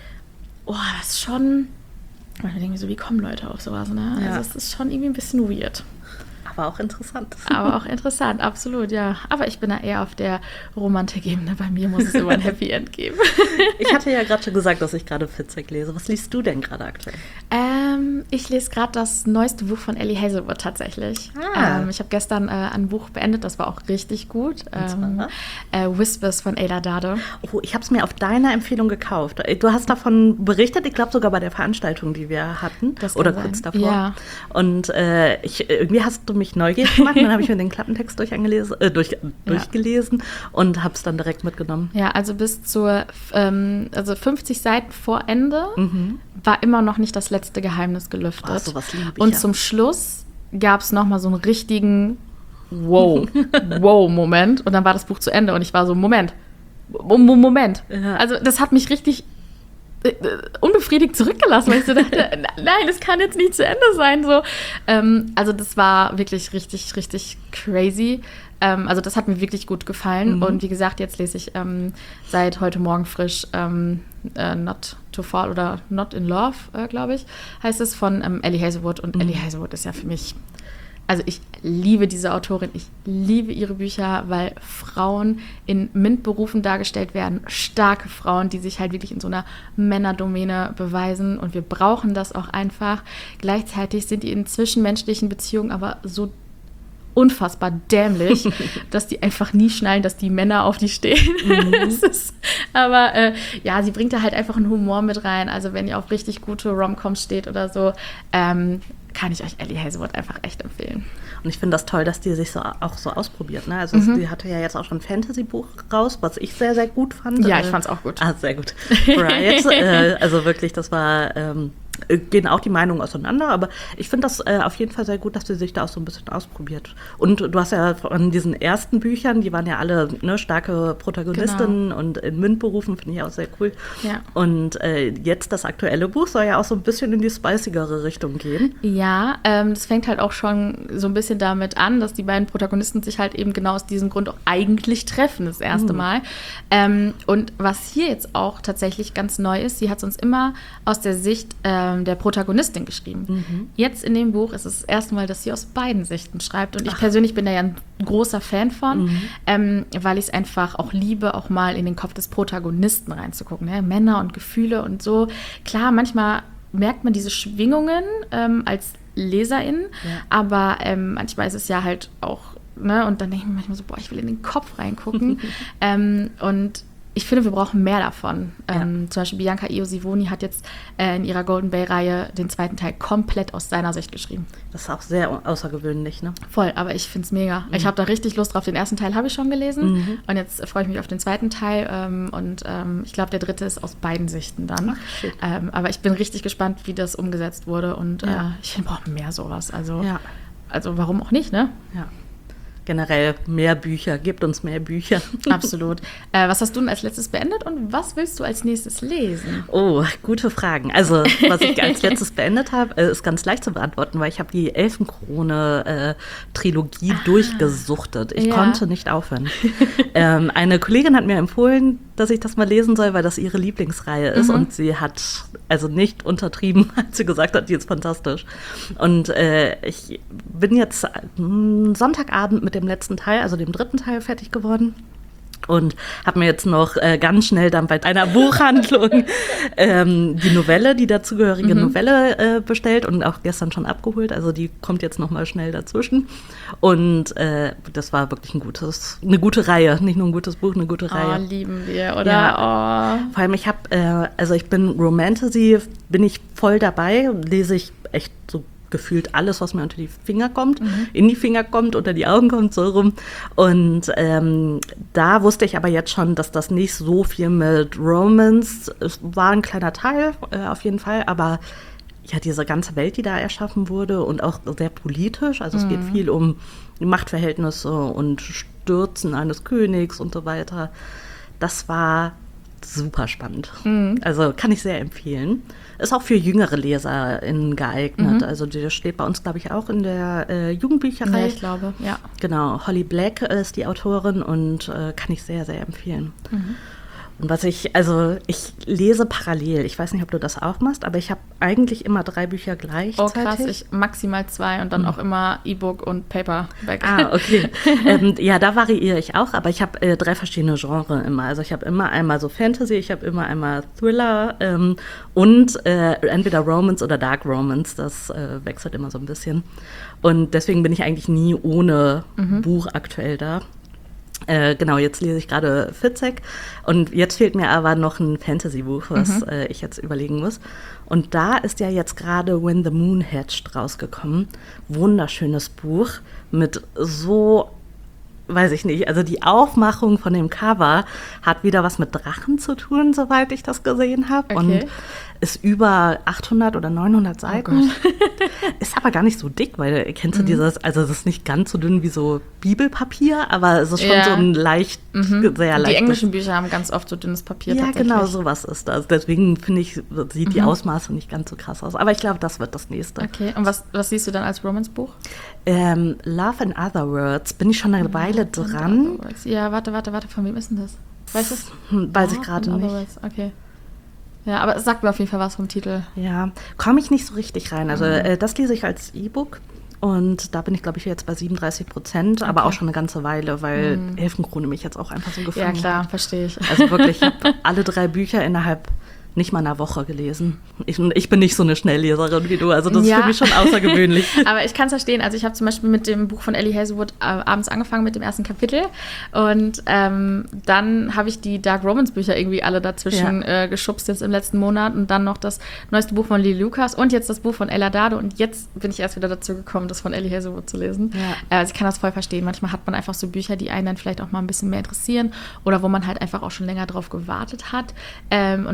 oh, das ist schon, manchmal denke ich so, wie kommen Leute auf sowas, ne? Ja. Also es ist schon irgendwie ein bisschen weird. Aber auch interessant. Aber auch interessant, absolut, ja. Aber ich bin da eher auf der Romantik-Ebene. Bei mir muss es immer ein Happy End geben. Ich hatte ja gerade schon gesagt, dass ich gerade Fitzek lese. Was liest du denn gerade aktuell? Ähm, ich lese gerade das neueste Buch von Ellie Hazelwood tatsächlich. Ah. Ähm, ich habe gestern äh, ein Buch beendet, das war auch richtig gut. Ähm, äh, Whispers von Ayla Dade. Oh, ich habe es mir auf deiner Empfehlung gekauft. Du hast davon berichtet, ich glaube sogar bei der Veranstaltung, die wir hatten. Das oder kurz sein. davor. Ja. Und äh, ich, irgendwie hast du mich neugierig gemacht. Und dann habe ich mir den Klappentext durch äh, durch, durchgelesen ja. und habe es dann direkt mitgenommen. Ja, also bis zur ähm, also fünfzig Seiten vor Ende mhm. war immer noch nicht das letzte Geheimnis gelüftet. Oh, sowas liebe ich und ja. zum Schluss gab es nochmal so einen richtigen Wow, Wow-Moment. Und dann war das Buch zu Ende und ich war so, Moment, Moment. Ja. Also das hat mich richtig unbefriedigt zurückgelassen, weil ich so dachte, nein, das kann jetzt nicht zu Ende sein. So. Ähm, also das war wirklich richtig, richtig crazy. Ähm, also das hat mir wirklich gut gefallen. Mhm. Und wie gesagt, jetzt lese ich ähm, seit heute Morgen frisch ähm, äh, Not to Fall oder Not in Love, äh, glaube ich, heißt es, von ähm, Ellie Hazelwood. Und mhm. Ellie Hazelwood ist ja für mich, also ich liebe diese Autorin, ich liebe ihre Bücher, weil Frauen in MINT-Berufen dargestellt werden, starke Frauen, die sich halt wirklich in so einer Männerdomäne beweisen und wir brauchen das auch einfach. Gleichzeitig sind die in zwischenmenschlichen Beziehungen aber so unfassbar dämlich, dass die einfach nie schnallen, dass die Männer auf die stehen. Mhm. Das ist, aber äh, ja, sie bringt da halt einfach einen Humor mit rein. Also wenn ihr auf richtig gute Rom-Coms steht oder so, ähm, kann ich euch Ellie Hazelwood einfach echt empfehlen. Und ich finde das toll, dass die sich so, auch so ausprobiert. Ne? Also mhm. die hatte ja jetzt auch schon ein Fantasy-Buch raus, was ich sehr, sehr gut fand. Ja, ich fand es auch gut. Ah, sehr gut. Riot, äh, also wirklich, das war ähm, äh, gehen auch die Meinungen auseinander, aber ich finde das äh, auf jeden Fall sehr gut, dass sie sich da auch so ein bisschen ausprobiert. Und du hast ja von diesen ersten Büchern, die waren ja alle ne, starke Protagonistinnen Genau. und in MINT-Berufen, finde ich auch sehr cool. Ja. Und äh, jetzt das aktuelle Buch soll ja auch so ein bisschen in die spicigere Richtung gehen. Ja, ähm, das fängt halt auch schon so ein bisschen damit an, dass die beiden Protagonisten sich halt eben genau aus diesem Grund auch eigentlich treffen, das erste Mhm. Mal. Ähm, und was hier jetzt auch tatsächlich ganz neu ist, sie hat es uns immer aus der Sicht ähm, der Protagonistin geschrieben. Mhm. Jetzt in dem Buch ist es das erste Mal, dass sie aus beiden Sichten schreibt. Und ich persönlich bin da ja ein großer Fan von, Mhm. ähm, weil ich es einfach auch liebe, auch mal in den Kopf des Protagonisten reinzugucken. Ne? Männer und Gefühle und so. Klar, manchmal merkt man diese Schwingungen ähm, als Leserin, Ja. aber ähm, manchmal ist es ja halt auch, ne, und dann denke ich mir manchmal so, boah, ich will in den Kopf reingucken. ähm, und ich finde, wir brauchen mehr davon. Ähm, zum Beispiel Bianca Iosivoni hat jetzt äh, in ihrer Golden Bay-Reihe den zweiten Teil komplett aus seiner Sicht geschrieben. Das ist auch sehr außergewöhnlich, ne? Voll, aber ich finde es mega. Ich habe da richtig Lust drauf. Den ersten Teil habe ich schon gelesen Mhm. und jetzt freue ich mich auf den zweiten Teil. Ähm, und ähm, ich glaube, der dritte ist aus beiden Sichten dann. Ach, shit. Ähm, aber ich bin richtig gespannt, wie das umgesetzt wurde und Ja. äh, ich finde, wir brauchen mehr sowas. Also, Ja. also warum auch nicht, ne? Ja. Generell mehr Bücher, gebt uns mehr Bücher. Absolut. Äh, was hast du denn als letztes beendet und was willst du als nächstes lesen? Oh, gute Fragen. Also, was ich als letztes beendet habe, äh, ist ganz leicht zu beantworten, weil ich habe die Elfenkrone-Trilogie durchgesuchtet. Ich Ja. konnte nicht aufhören. ähm, eine Kollegin hat mir empfohlen, dass ich das mal lesen soll, weil das ihre Lieblingsreihe ist. Mhm. Und sie hat also nicht untertrieben, als sie gesagt hat, die ist fantastisch. Und äh, ich bin jetzt mh, Sonntagabend mit dem letzten Teil, also dem dritten Teil, fertig geworden. Und habe mir jetzt noch äh, ganz schnell dann bei einer Buchhandlung ähm, die Novelle, die dazugehörige Mhm. Novelle äh, bestellt und auch gestern schon abgeholt. Also die kommt jetzt noch mal schnell dazwischen. Und äh, das war wirklich ein gutes, eine gute Reihe. Nicht nur ein gutes Buch, eine gute Oh, Reihe. lieben wir, oder? Oh. Vor allem, ich habe, äh, also ich bin Romantasy, bin ich voll dabei, lese ich echt so gefühlt alles, was mir unter die Finger kommt, Mhm. in die Finger kommt, unter die Augen kommt, so rum. Und ähm, da wusste ich aber jetzt schon, dass das nicht so viel mit Romance, es war ein kleiner Teil äh, auf jeden Fall, aber ja, diese ganze Welt, die da erschaffen wurde und auch sehr politisch, also es geht viel um die Machtverhältnisse und Stürzen eines Königs und so weiter. Das war super spannend. Mhm. Also kann ich sehr empfehlen. Ist auch für jüngere LeserInnen geeignet. Mhm. Also der steht bei uns, glaube ich, auch in der äh, Ja, Jugendbücherei. ich glaube, ja. Genau, Holly Black ist die Autorin und äh, kann ich sehr, sehr empfehlen. Mhm. Und was ich, also ich lese parallel. Ich weiß nicht, ob du das auch machst, aber ich habe eigentlich immer drei Bücher Oh gleichzeitig. krass, ich maximal zwei und dann auch immer E-Book und Paperback. Ah, okay. ähm, ja, da variiere ich auch, aber ich habe äh, drei verschiedene Genres immer. Also ich habe immer einmal so Fantasy, ich habe immer einmal Thriller ähm, und äh, entweder Romance oder Dark Romance. Das äh, wechselt immer so ein bisschen. Und deswegen bin ich eigentlich nie ohne Buch aktuell da. Äh, genau, jetzt lese ich gerade Fitzek und jetzt fehlt mir aber noch ein Fantasy-Buch, was Mhm. äh, ich jetzt überlegen muss. Und da ist ja jetzt gerade When the Moon Hatched rausgekommen. Wunderschönes Buch mit so, weiß ich nicht, also die Aufmachung von dem Cover hat wieder was mit Drachen zu tun, soweit ich das gesehen habe. Okay. Und ist über achthundert oder neunhundert Seiten. Gott. Ist aber gar nicht so dick, weil kennst du dieses, also es ist nicht ganz so dünn wie so Bibelpapier, aber es ist schon Ja. so ein leicht, Mhm. sehr leicht. Die englischen Bücher haben ganz oft so dünnes Papier Ja, tatsächlich. genau, sowas ist das. Deswegen finde ich, sieht die Mhm. Ausmaße nicht ganz so krass aus. Aber ich glaube, das wird das nächste. Okay, und was, was siehst du dann als Romance-Buch? Ähm, Love in Other Words, bin ich schon eine Weile dran. Ja, warte, warte, warte, von wem ist denn das? Weißt du es? Hm, Weiß ich Ah, gerade in nicht. Other Words, okay. Ja, aber es sagt mir auf jeden Fall was vom Titel. Ja, komme ich nicht so richtig rein. Also Mhm. äh, das lese ich als E-Book und da bin ich, glaube ich, jetzt bei siebenunddreißig Prozent, aber Okay. auch schon eine ganze Weile, weil Elfenkrone mich jetzt auch einfach so gefangen Ja, klar, hat. verstehe ich. Also wirklich, ich habe alle drei Bücher innerhalb nicht mal einer Woche gelesen. Ich, ich bin nicht so eine Schnellleserin wie du, also das Ja. ist für mich schon außergewöhnlich. Aber ich kann es verstehen. Also ich habe zum Beispiel mit dem Buch von Ellie Hazelwood äh, abends angefangen mit dem ersten Kapitel und ähm, dann habe ich die Dark Romance Bücher irgendwie alle dazwischen Ja. äh, geschubst jetzt im letzten Monat und dann noch das neueste Buch von Lee Lucas und jetzt das Buch von Ella Dado und jetzt bin ich erst wieder dazu gekommen, das von Ellie Hazelwood zu lesen. Ja. Äh, also ich kann das voll verstehen. Manchmal hat man einfach so Bücher, die einen dann vielleicht auch mal ein bisschen mehr interessieren oder wo man halt einfach auch schon länger drauf gewartet hat ähm, und ist dann halt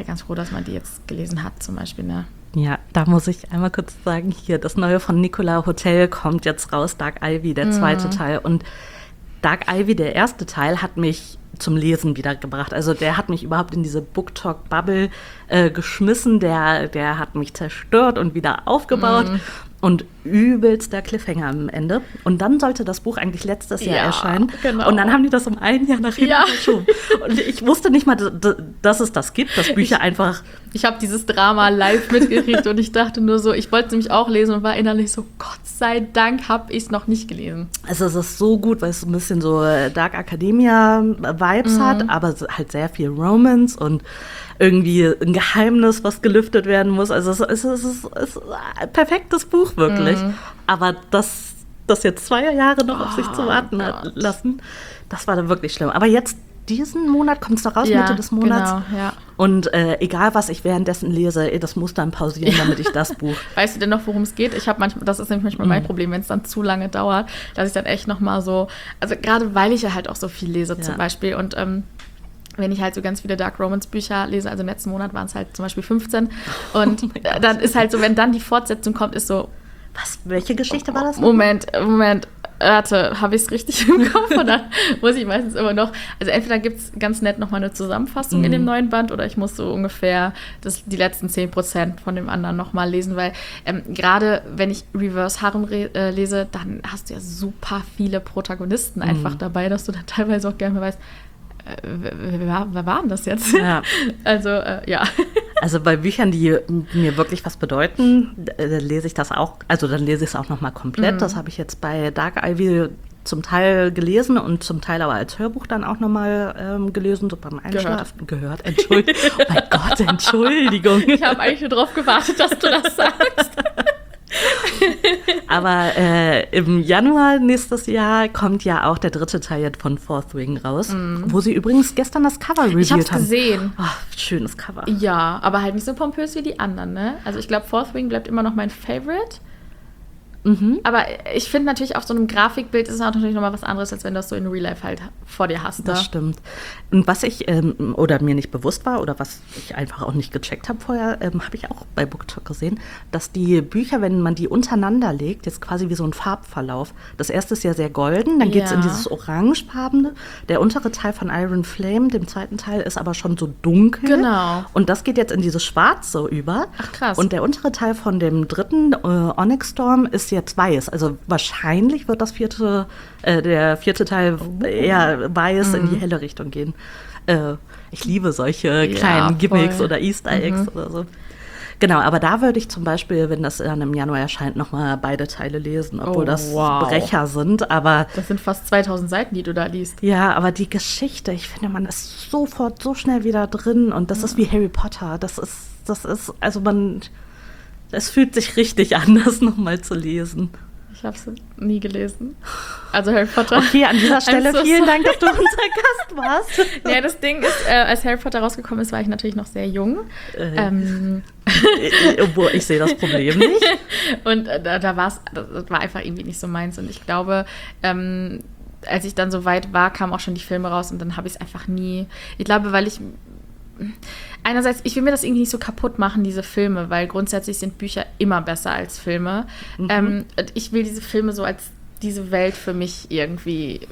halt ganz froh, dass man die jetzt gelesen hat, zum Beispiel, ne? Ja, da muss ich einmal kurz sagen, hier, das neue von Nicola Hotel kommt jetzt raus, Dark Ivy, der zweite Mhm. Teil. Und Dark Ivy, der erste Teil, hat mich zum Lesen wiedergebracht. Also der hat mich überhaupt in diese Book-Talk-Bubble äh, geschmissen. Der, der hat mich zerstört und wieder aufgebaut. Mhm. Und übelst der Cliffhanger am Ende. Und dann sollte das Buch eigentlich letztes Jahr Ja, erscheinen. genau. Und dann haben die das um ein Jahr nach hinten Ja. verschoben. Und ich wusste nicht mal, d- d- dass es das gibt, dass Bücher einfach... Ich habe dieses Drama live mitgekriegt und ich dachte nur so, ich wollte es nämlich auch lesen und war innerlich so, Gott sei Dank habe ich es noch nicht gelesen. Also es ist so gut, weil es so ein bisschen so Dark Academia-Vibes Mhm. hat, aber so halt sehr viel Romance und irgendwie ein Geheimnis, was gelüftet werden muss. Also es ist, es ist, es ist ein perfektes Buch, wirklich. Mhm. Aber das, das jetzt zwei Jahre noch auf sich zu Oh warten hat Gott. lassen, das war dann wirklich schlimm. Aber jetzt, diesen Monat kommt es doch raus, Mitte des Monats. Genau, ja. Und äh, egal, was ich währenddessen lese, ey, das muss dann pausieren, damit ich das Buch... Weißt du denn noch, worum es geht? Ich habe manchmal, das ist nämlich manchmal Mhm. mein Problem, wenn es dann zu lange dauert, dass ich dann echt noch mal so, also gerade weil ich ja halt auch so viel lese Ja. zum Beispiel und ähm, wenn ich halt so ganz viele Dark Romance Bücher lese, also im letzten Monat waren es halt zum Beispiel fünfzehn und Oh mein Gott. dann ist halt so, wenn dann die Fortsetzung kommt, ist so, Was, welche Geschichte war das? noch? Moment, Moment, warte, habe ich es richtig im Kopf oder muss ich meistens immer noch, also entweder gibt es ganz nett nochmal eine Zusammenfassung Mhm. in dem neuen Band oder ich muss so ungefähr das, die letzten zehn Prozent von dem anderen nochmal lesen, weil ähm, gerade wenn ich Reverse Harem re- äh, lese, dann hast du ja super viele Protagonisten einfach dabei, dass du dann teilweise auch gerne mal weißt, äh, wer, wer, wer war denn das jetzt? Ja. Also, äh, ja. Also bei Büchern, die mir wirklich was bedeuten, äh, lese ich das auch, also dann lese ich es auch nochmal komplett. Mhm. Das habe ich jetzt bei Dark Ivy zum Teil gelesen und zum Teil aber als Hörbuch dann auch nochmal ähm, gelesen, so beim Einschlafen. Gehört, Entschuldigung. Oh mein Gott, Entschuldigung. Ich habe eigentlich nur drauf gewartet, dass du das sagst. Aber äh, im Januar nächstes Jahr kommt ja auch der dritte Teil jetzt von Fourth Wing raus, wo sie übrigens gestern das Cover revealed Ich habe es haben. gesehen. Oh, schönes Cover. Ja, aber halt nicht so pompös wie die anderen, ne? Also ich glaube, Fourth Wing bleibt immer noch mein Favorite. Mhm. Aber ich finde natürlich, auf so einem Grafikbild ist es auch natürlich nochmal was anderes, als wenn du das so in Real Life halt vor dir hast. Das ne? stimmt. Und was ich ähm, oder mir nicht bewusst war oder was ich einfach auch nicht gecheckt habe vorher, ähm, habe ich auch bei BookTok gesehen, dass die Bücher, wenn man die untereinander legt, jetzt quasi wie so ein Farbverlauf. Das erste ist ja sehr golden, dann geht es Ja. in dieses orangefarbene. Der untere Teil von Iron Flame, dem zweiten Teil, ist aber schon so dunkel. Genau. Und das geht jetzt in dieses Schwarze über. Ach, krass. Und der untere Teil von dem dritten, äh, Onyx Storm, ist jetzt weiß. Also wahrscheinlich wird das vierte, äh, der vierte Teil eher weiß in die helle Richtung gehen. Äh, ich liebe solche Ja, kleinen Gimmicks voll. oder Easter Eggs oder so. Genau, aber da würde ich zum Beispiel, wenn das dann im Januar erscheint, nochmal beide Teile lesen, obwohl Oh, das wow. Brecher sind. Aber Das sind fast zweitausend Seiten, die du da liest. ja, aber die Geschichte, ich finde, man ist sofort so schnell wieder drin und das ist wie Harry Potter. Das ist, das ist, also man, es fühlt sich richtig an, das nochmal zu lesen. Ich habe es nie gelesen. Also Harry Potter. Okay, an dieser Stelle I'm so vielen sorry. Dank, dass du unser Gast warst. Ja, das Ding ist, äh, als Harry Potter rausgekommen ist, war ich natürlich noch sehr jung. Äh. Ähm, Obwohl, ich sehe das Problem nicht. und äh, da, da war es, das war einfach irgendwie nicht so meins. Und ich glaube, ähm, als ich dann so weit war, kamen auch schon die Filme raus und dann habe ich es einfach nie. Ich glaube, weil ich. Einerseits, ich will mir das irgendwie nicht so kaputt machen, diese Filme, weil grundsätzlich sind Bücher immer besser als Filme. Mhm. Ähm, und ich will diese Filme so als diese Welt für mich irgendwie.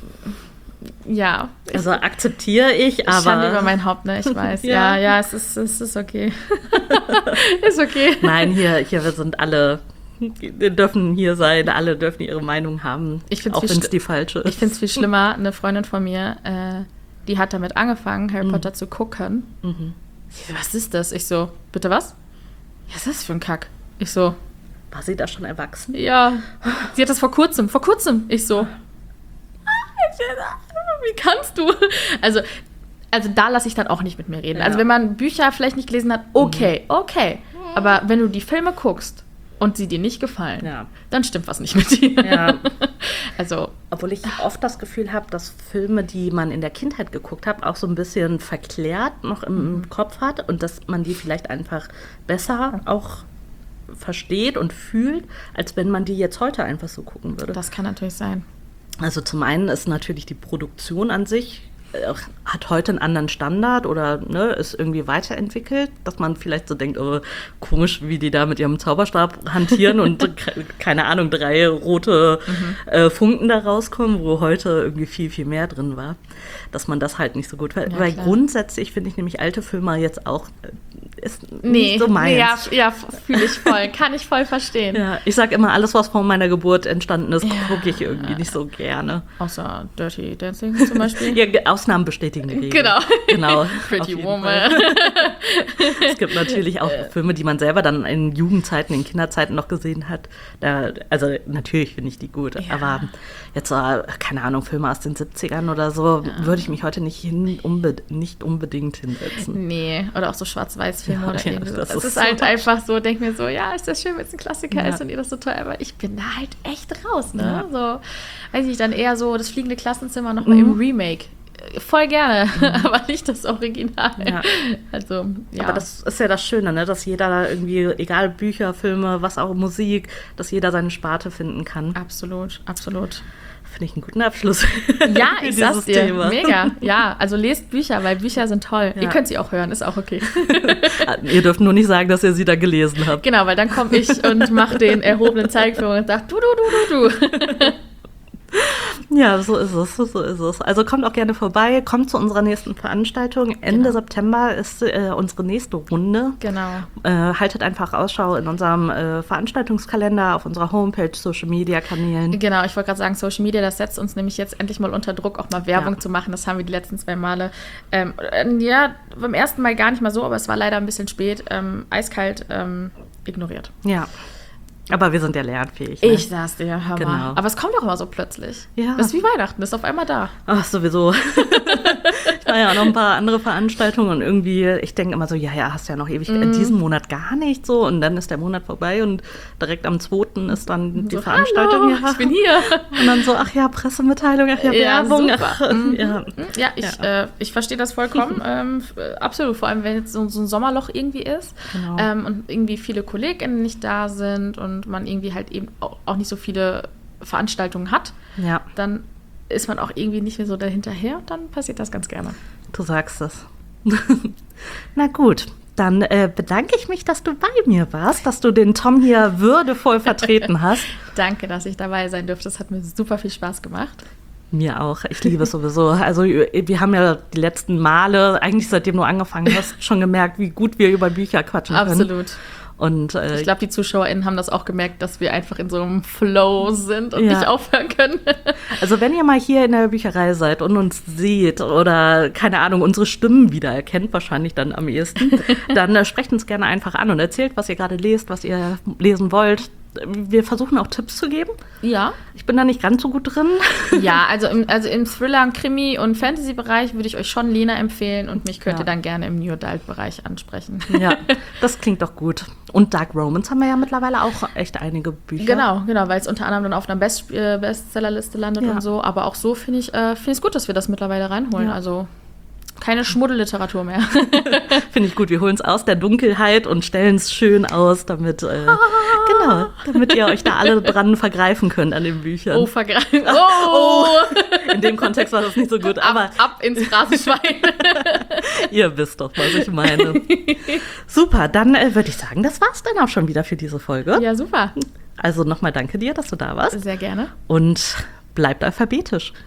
Ja. Also akzeptiere ich, aber. Schande über mein Haupt, ne? Ich weiß. Ja. ja, ja, es ist, es ist okay. Ist okay. Nein, hier, hier wir sind alle. Wir dürfen hier sein, alle dürfen ihre Meinung haben. Ich find's auch viel wenn es sch- die falsche ist. Ich finde es viel schlimmer. Eine Freundin von mir, äh, die hat damit angefangen, Harry Potter zu gucken. Mhm. Sie so, was ist das? Ich so, bitte was? Ja, was ist das für ein Kack? Ich so, War sie da schon erwachsen? ja. Sie hat das vor kurzem, vor kurzem. Ich so, wie kannst du? Also, also da lasse ich dann auch nicht mit mir reden. Ja. Also wenn man Bücher vielleicht nicht gelesen hat, okay, okay. Aber wenn du die Filme guckst und sie dir nicht gefallen, Ja. dann stimmt was nicht mit dir. Ja. Also, Obwohl ich oft das Gefühl habe, dass Filme, die man in der Kindheit geguckt hat, auch so ein bisschen verklärt noch im Kopf hat und dass man die vielleicht einfach besser auch versteht und fühlt, als wenn man die jetzt heute einfach so gucken würde. das kann natürlich sein. Also zum einen ist natürlich die Produktion an sich äh, hat heute einen anderen Standard oder ne, ist irgendwie weiterentwickelt, dass man vielleicht so denkt, oh, komisch, wie die da mit ihrem Zauberstab hantieren und keine Ahnung, drei rote mhm. äh, Funken da rauskommen, wo heute irgendwie viel, viel mehr drin war, dass man das halt nicht so gut fällt. Ja, weil klar. Grundsätzlich finde ich nämlich alte Filme jetzt auch ist nee, nicht so meins. Nee, ja, ja fühle ich voll, kann ich voll verstehen. Ja, ich sag immer, alles, was vor meiner Geburt entstanden ist, ja. gucke ich irgendwie nicht so gerne. Außer Dirty Dancing zum Beispiel. Ja, Ausnahmen bestätigen die Regel. Genau. genau Pretty Woman. Es gibt natürlich auch Filme, die man selber dann in Jugendzeiten, in Kinderzeiten noch gesehen hat. Da, also natürlich finde ich die gut, ja. aber jetzt, keine Ahnung, Filme aus den siebzigern oder so, ja. würde ich mich heute nicht, hin, unbe- nicht unbedingt hinsetzen. Nee, oder auch so Schwarz-Weiß-Filme ja, oder irgendwie. Das, das ist, ist so halt einfach so, denk mir so, ja, ist das schön, wenn es ein Klassiker ja. ist und ihr das so toll, aber ich bin da halt echt raus, ne? Ja. So, weiß ich, dann eher so das fliegende Klassenzimmer nochmal mhm. im Remake. Voll gerne, mhm. aber nicht das Original. Ja. Also, ja. Aber das ist ja das Schöne, ne? Dass jeder irgendwie, egal Bücher, Filme, was auch Musik, dass jeder seine Sparte finden kann. Absolut, absolut. Finde ich einen guten Abschluss. Ja, ich sag's dir, Thema. Mega. Ja, also lest Bücher, weil Bücher sind toll. Ja. Ihr könnt sie auch hören, ist auch okay. Ihr dürft nur nicht sagen, dass ihr sie da gelesen habt. Genau, weil dann komme ich und mache den erhobenen Zeigefinger und sage, du, du, du, du, du. Ja, so ist es, so ist es. Also kommt auch gerne vorbei, kommt zu unserer nächsten Veranstaltung. Ende genau. September ist äh, unsere nächste Runde. Genau. Äh, haltet einfach Ausschau in unserem äh, Veranstaltungskalender, auf unserer Homepage, Social-Media-Kanälen. Genau, ich wollte gerade sagen, Social Media, das setzt uns nämlich jetzt endlich mal unter Druck, auch mal Werbung ja. zu machen. Das haben wir die letzten zwei Male, ähm, ja, beim ersten Mal gar nicht mal so, aber es war leider ein bisschen spät, ähm, eiskalt ähm, ignoriert. Ja. Aber wir sind ja lernfähig. Ne? Ich sag's dir, hör mal. Genau. Aber es kommt auch immer so plötzlich. Ja. Das ist wie Weihnachten, das ist auf einmal da. Ach, sowieso. Ich war ja auch noch ein paar andere Veranstaltungen und irgendwie, ich denke immer so, ja, ja, hast ja noch ewig, mm. in diesem Monat gar nicht so und dann ist der Monat vorbei und direkt am zweiten ist dann die so, Veranstaltung. Ja. Ich bin hier. Und dann so, ach ja, Pressemitteilung, ach ja, ja Werbung. Super. Ach, mm. ja. ja, ich, ja. Äh, ich verstehe das vollkommen. ähm, absolut, vor allem, wenn jetzt so, so ein Sommerloch irgendwie ist genau. ähm, und irgendwie viele KollegInnen nicht da sind und man irgendwie halt eben auch nicht so viele Veranstaltungen hat, ja. dann ist man auch irgendwie nicht mehr so dahinterher und dann passiert das ganz gerne. Du sagst es. Na gut, dann äh, bedanke ich mich, dass du bei mir warst, dass du den Tom hier würdevoll vertreten hast. Danke, dass ich dabei sein durfte. Das hat mir super viel Spaß gemacht. Mir auch. Ich liebe es sowieso. Also wir haben ja die letzten Male, eigentlich seitdem du angefangen hast, schon gemerkt, wie gut wir über Bücher quatschen können. Absolut. Und, äh, ich glaube, die ZuschauerInnen haben das auch gemerkt, dass wir einfach in so einem Flow sind und ja. nicht aufhören können. Also wenn ihr mal hier in der Bücherei seid und uns seht oder, keine Ahnung, unsere Stimmen wiedererkennt, wahrscheinlich dann am ehesten, dann äh, sprecht uns gerne einfach an und erzählt, was ihr gerade lest, was ihr lesen wollt. Wir versuchen auch Tipps zu geben. Ja. Ich bin da nicht ganz so gut drin. Ja, also im, also im Thriller-, Krimi- und Fantasy-Bereich würde ich euch schon Lena empfehlen und mich könnt ihr ja. dann gerne im New Adult-Bereich ansprechen. Ja, das klingt doch gut. Und Dark Romance haben wir ja mittlerweile auch echt einige Bücher. Genau, genau, weil es unter anderem dann auf einer Best- äh, Bestsellerliste landet ja. und so. Aber auch so finde ich es äh, gut, dass wir das mittlerweile reinholen. Ja. Also keine Schmuddelliteratur mehr. Finde ich gut. Wir holen es aus der Dunkelheit und stellen es schön aus, damit, äh, genau, damit ihr euch da alle dran vergreifen könnt an den Büchern. Oh, vergreifen. Oh. oh! In dem Kontext war das nicht so gut. Aber ab, ab ins Phrasenschwein. Ihr wisst doch, was ich meine. Super, dann äh, würde ich sagen, das war's dann auch schon wieder für diese Folge. Ja, super. Also nochmal danke dir, dass du da warst. Sehr gerne. Und bleibt alphabetisch.